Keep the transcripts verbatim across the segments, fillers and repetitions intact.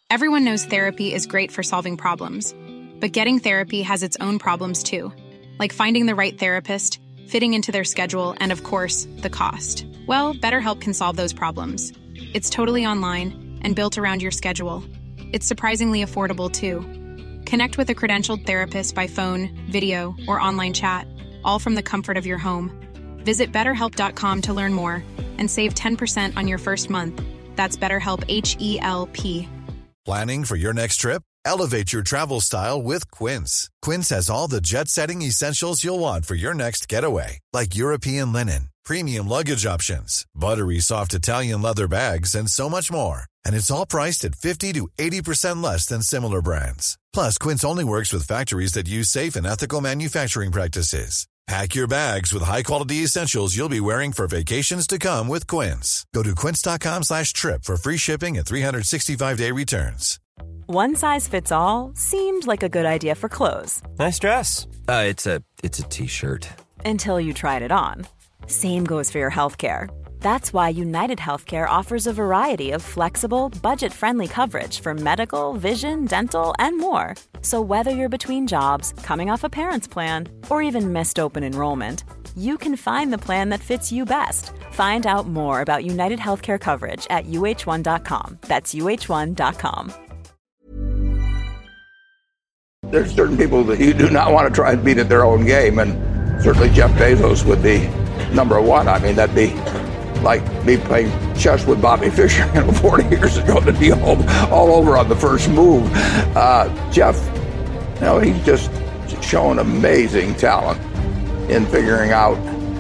Everyone knows therapy is great for solving problems, but getting therapy has its own problems too, like finding the right therapist, fitting into their schedule, and of course, the cost. Well, BetterHelp can solve those problems. It's totally online and built around your schedule. It's surprisingly affordable too. Connect with a credentialed therapist by phone, video, or online chat, all from the comfort of your home. Visit better help dot com to learn more and save ten percent on your first month. That's BetterHelp, H E L P. Planning for your next trip? Elevate your travel style with Quince. Quince has all the jet-setting essentials you'll want for your next getaway, like European linen, premium luggage options, buttery soft Italian leather bags, and so much more. And it's all priced at fifty to eighty percent less than similar brands. Plus, Quince only works with factories that use safe and ethical manufacturing practices. Pack your bags with high-quality essentials you'll be wearing for vacations to come with Quince. Go to quince.com slash trip for free shipping and three sixty-five day returns. One size fits all seemed like a good idea for clothes. Nice dress. Uh, it's a it's a t-shirt. Until you tried it on. Same goes for your healthcare. That's why United Healthcare offers a variety of flexible, budget-friendly coverage for medical, vision, dental, and more. So whether you're between jobs, coming off a parent's plan, or even missed open enrollment, you can find the plan that fits you best. Find out more about United Healthcare coverage at U H one dot com. That's U H one dot com. There's certain people that you do not want to try and beat at their own game, and certainly Jeff Bezos would be number one. I mean, that'd be like me playing chess with Bobby Fischer, you know, forty years ago, to be all, all over on the first move. Uh, Jeff, you know, he's just shown amazing talent in figuring out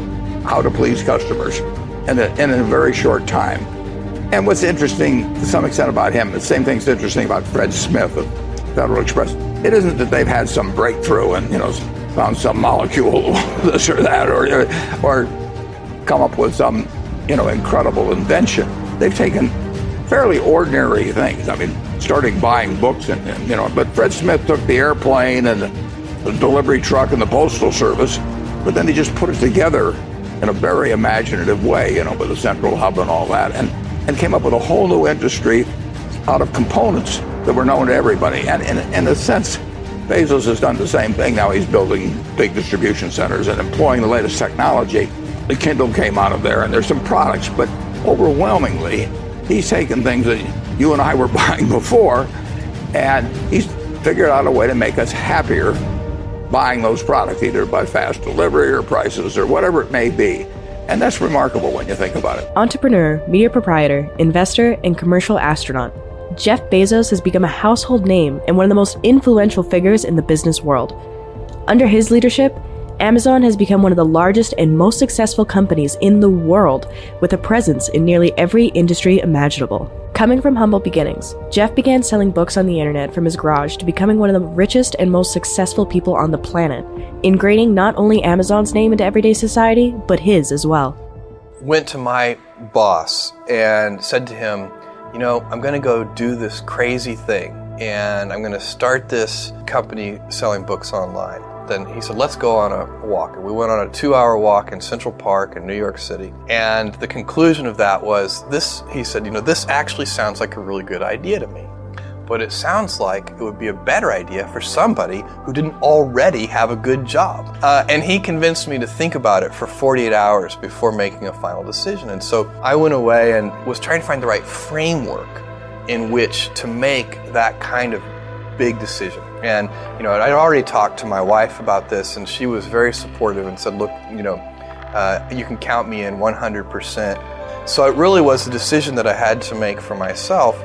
how to please customers in a, in a very short time. And what's interesting to some extent about him, the same thing's interesting about Fred Smith of Federal Express. It isn't that they've had some breakthrough and, you know, found some molecule, this or that, or or come up with some, you know, incredible invention. They've taken fairly ordinary things. I mean, starting buying books and, and you know, but Fred Smith took the airplane and the, the delivery truck and the postal service, but then he just put it together in a very imaginative way, you know, with a central hub and all that, and, and came up with a whole new industry out of components that were known to everybody. And in, in a sense, Bezos has done the same thing. Now he's building big distribution centers and employing the latest technology. The Kindle came out of there, and there's some products, but overwhelmingly, he's taken things that you and I were buying before, and he's figured out a way to make us happier buying those products, either by fast delivery or prices or whatever it may be. And that's remarkable when you think about it. Entrepreneur, media proprietor, investor, and commercial astronaut, Jeff Bezos has become a household name and one of the most influential figures in the business world. Under his leadership, Amazon has become one of the largest and most successful companies in the world, with a presence in nearly every industry imaginable. Coming from humble beginnings, Jeff began selling books on the internet from his garage to becoming one of the richest and most successful people on the planet, ingraining not only Amazon's name into everyday society, but his as well. Went to my boss and said to him, you know, I'm going to go do this crazy thing, and I'm going to start this company selling books online. Then he said, let's go on a walk. And we went on a two-hour walk in Central Park in New York City. And the conclusion of that was this, he said, you know, this actually sounds like a really good idea to me. But it sounds like it would be a better idea for somebody who didn't already have a good job. Uh, and he convinced me to think about it for forty-eight hours before making a final decision. And so I went away and was trying to find the right framework in which to make that kind of big decision. And, you know, I'd already talked to my wife about this, and she was very supportive and said, look, you know, uh, you can count me in one hundred percent. So it really was a decision that I had to make for myself.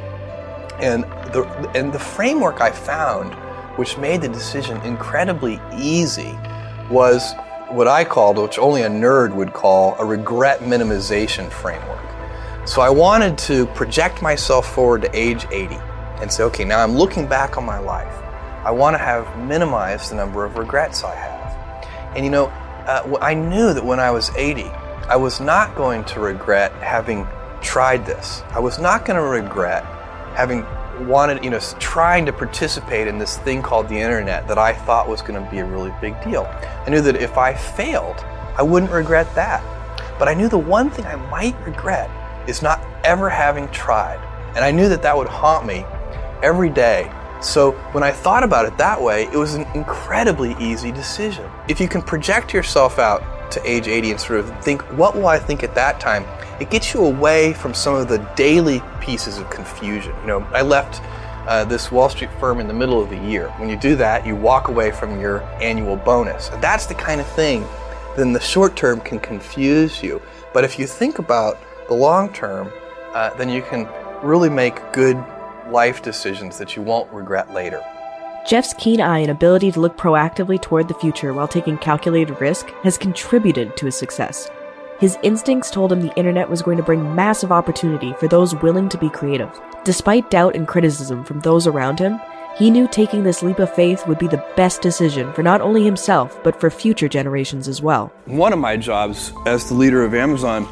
And the, and the framework I found, which made the decision incredibly easy, was what I called, which only a nerd would call, a regret minimization framework. So I wanted to project myself forward to age eighty and say, okay, now I'm looking back on my life. I want to have minimized the number of regrets I have. And you know, uh, I knew that when I was eighty, I was not going to regret having tried this. I was not going to regret having wanted, you know, trying to participate in this thing called the internet that I thought was going to be a really big deal. I knew that if I failed, I wouldn't regret that. But I knew the one thing I might regret is not ever having tried. And I knew that that would haunt me every day. So when I thought about it that way, it was an incredibly easy decision. If you can project yourself out to age eighty and sort of think, what will I think at that time? It gets you away from some of the daily pieces of confusion. You know, I left uh, this Wall Street firm in the middle of the year. When you do that, you walk away from your annual bonus. And that's the kind of thing that in the short term can confuse you. But if you think about the long term, uh, then you can really make good life decisions that you won't regret later. Jeff's keen eye and ability to look proactively toward the future while taking calculated risk has contributed to his success. His instincts told him the internet was going to bring massive opportunity for those willing to be creative. Despite doubt and criticism from those around him, he knew taking this leap of faith would be the best decision for not only himself, but for future generations as well. One of my jobs as the leader of Amazon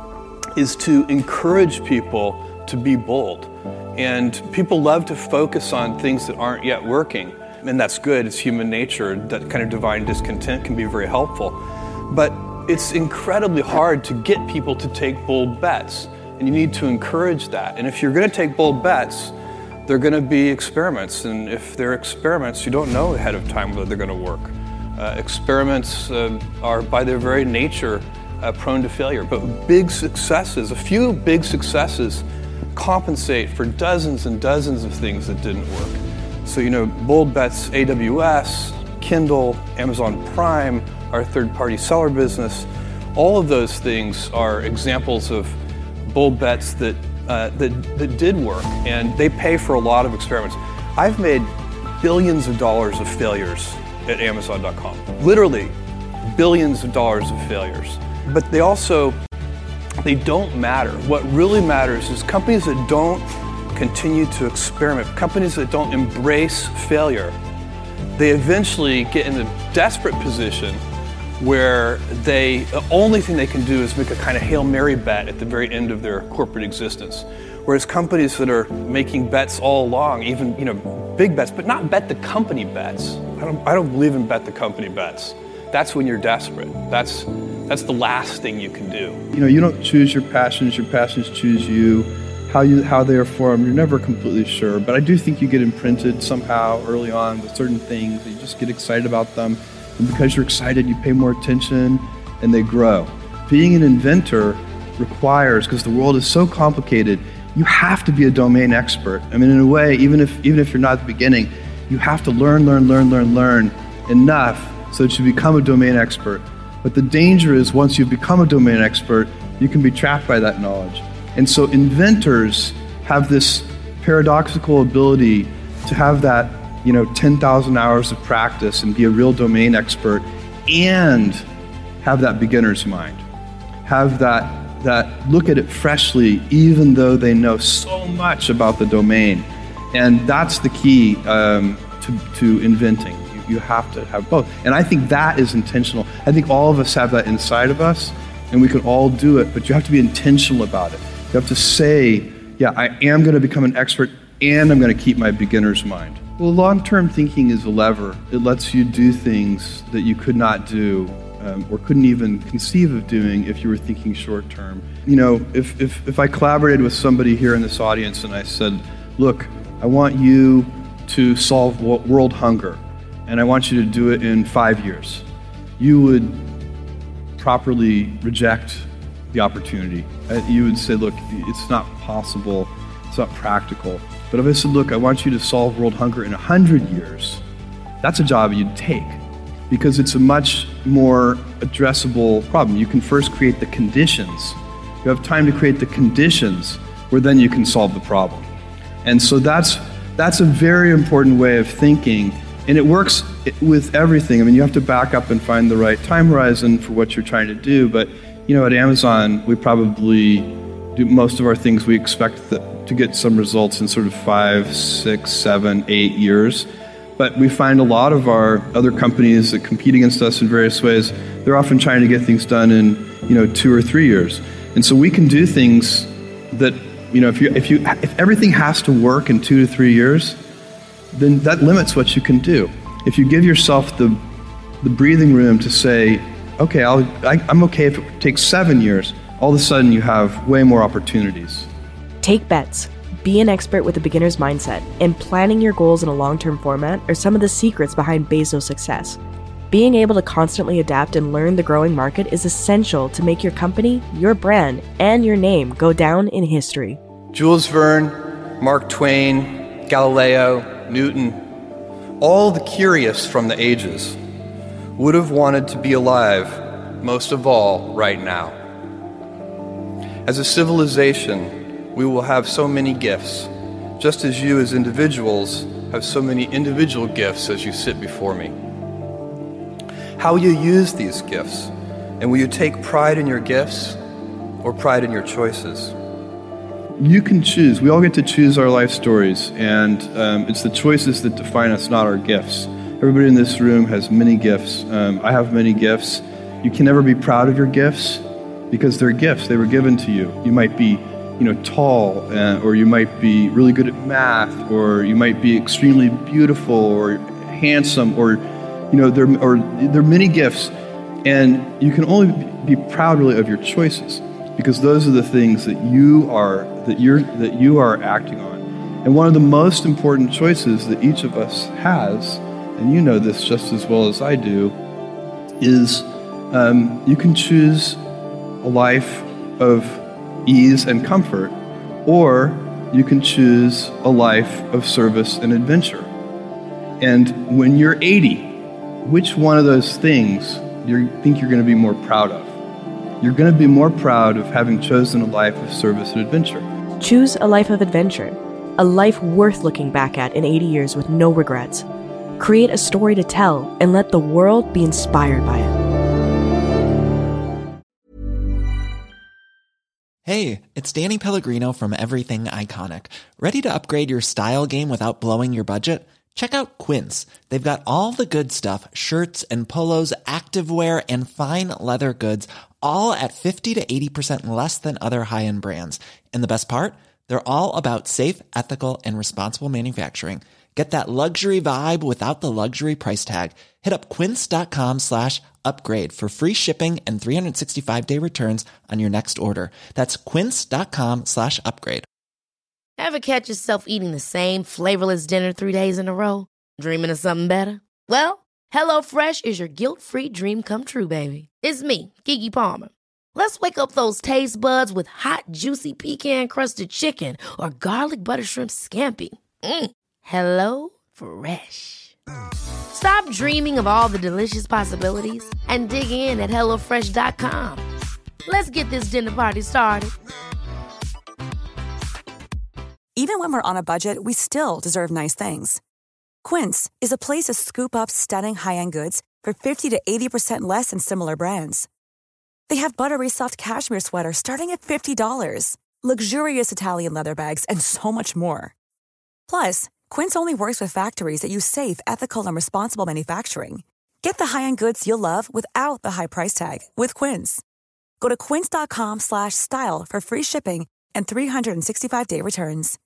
is to encourage people to be bold. And people love to focus on things that aren't yet working. And that's good, it's human nature. That kind of divine discontent can be very helpful. But it's incredibly hard to get people to take bold bets. And you need to encourage that. And if you're going to take bold bets, they're going to be experiments. And if they're experiments, you don't know ahead of time whether they're going to work. Uh, experiments uh, are by their very nature uh, prone to failure. But big successes, a few big successes, compensate for dozens and dozens of things that didn't work. So, you know, bold bets, A W S, Kindle, Amazon Prime, our third-party seller business, all of those things are examples of bold bets that, uh, that, that did work, and they pay for a lot of experiments. I've made billions of dollars of failures at Amazon dot com, literally billions of dollars of failures. But they also They don't matter. What really matters is companies that don't continue to experiment, companies that don't embrace failure, they eventually get in a desperate position where they, the only thing they can do is make a kind of Hail Mary bet at the very end of their corporate existence. Whereas companies that are making bets all along, even, you know, big bets, but not bet the company bets. I don't, I don't believe in bet the company bets. That's when you're desperate. That's That's the last thing you can do. You know, you don't choose your passions, your passions choose you. How you how they are formed, you're never completely sure. But I do think you get imprinted somehow early on with certain things. You just get excited about them. And because you're excited, you pay more attention and they grow. Being an inventor requires, because the world is so complicated, you have to be a domain expert. I mean, in a way, even if even if you're not at the beginning, you have to learn, learn, learn, learn, learn enough so that you become a domain expert. But the danger is once you become a domain expert, you can be trapped by that knowledge. And so inventors have this paradoxical ability to have that, you know, ten thousand hours of practice and be a real domain expert and have that beginner's mind. Have that, that look at it freshly, even though they know so much about the domain. And that's the key um, to, to inventing. You have to have both. And I think that is intentional. I think all of us have that inside of us, and we can all do it, but you have to be intentional about it. You have to say, yeah, I am going to become an expert, and I'm going to keep my beginner's mind. Well, long-term thinking is a lever. It lets you do things that you could not do um, or couldn't even conceive of doing if you were thinking short-term. You know, if, if, if I collaborated with somebody here in this audience and I said, look, I want you to solve world hunger, and I want you to do it in five years, you would properly reject the opportunity. You would say, look, it's not possible, it's not practical. But if I said, look, I want you to solve world hunger in one hundred years, that's a job you'd take, because it's a much more addressable problem. You can first create the conditions. You have time to create the conditions where then you can solve the problem. And so that's, that's a very important way of thinking. And it works with everything. I mean, you have to back up and find the right time horizon for what you're trying to do. But, you know, at Amazon, we probably do most of our things, we expect that, to get some results in sort of five, six, seven, eight years. But we find a lot of our other companies that compete against us in various ways, they're often trying to get things done in, you know, two or three years. And so we can do things that, you know, if you if you if everything has to work in two to three years, then that limits what you can do. If you give yourself the the breathing room to say, okay, I'll, I, I'm okay if it takes seven years, all of a sudden you have way more opportunities. Take bets, Be an expert with a beginner's mindset, and planning your goals in a long-term format are some of the secrets behind Bezos' success. Being able to constantly adapt and learn the growing market is essential to make your company, your brand, and your name go down in history. Jules Verne, Mark Twain, Galileo, Newton, all the curious from the ages would have wanted to be alive, most of all, right now. As a civilization, we will have so many gifts, just as you as individuals have so many individual gifts as you sit before me. How will you use these gifts? And will you take pride in your gifts or pride in your choices? You can choose. We all get to choose our life stories, and um, it's the choices that define us, not our gifts. Everybody in this room has many gifts. Um, I have many gifts. You can never be proud of your gifts because they're gifts. They were given to you. You might be, you know, tall, uh, or you might be really good at math, or you might be extremely beautiful or handsome, or you know, there or there are many gifts, and you can only be proud really of your choices because those are the things that you are that you're that you are acting on. And one of the most important choices that each of us has, and you know this just as well as I do, is um, you can choose a life of ease and comfort, or you can choose a life of service and adventure. And when you're eighty, which one of those things do you think you're going to be more proud of? You're going to be more proud of having chosen a life of service and adventure. Choose a life of adventure, a life worth looking back at in eighty years with no regrets. Create a story to tell and let the world be inspired by it. Hey, it's Danny Pellegrino from Everything Iconic. Ready to upgrade your style game without blowing your budget? Check out Quince. They've got all the good stuff, shirts and polos, activewear, and fine leather goods, all at fifty to eighty percent less than other high-end brands. And the best part? They're all about safe, ethical, and responsible manufacturing. Get that luxury vibe without the luxury price tag. Hit up quince.com slash upgrade for free shipping and three sixty-five day returns on your next order. That's quince.com slash upgrade. Ever catch yourself eating the same flavorless dinner three days in a row? Dreaming of something better? Well, HelloFresh is your guilt-free dream come true, baby. It's me, Keke Palmer. Let's wake up those taste buds with hot, juicy pecan-crusted chicken or garlic butter shrimp scampi. Mm. Hello Fresh. Stop dreaming of all the delicious possibilities and dig in at hello fresh dot com. Let's get this dinner party started. Even when we're on a budget, we still deserve nice things. Quince is a place to scoop up stunning high-end goods for fifty to eighty percent less than similar brands. They have buttery soft cashmere sweaters starting at fifty dollars, luxurious Italian leather bags, and so much more. Plus, Quince only works with factories that use safe, ethical, and responsible manufacturing. Get the high-end goods you'll love without the high price tag with Quince. Go to quince.com slash style for free shipping and three sixty-five day returns.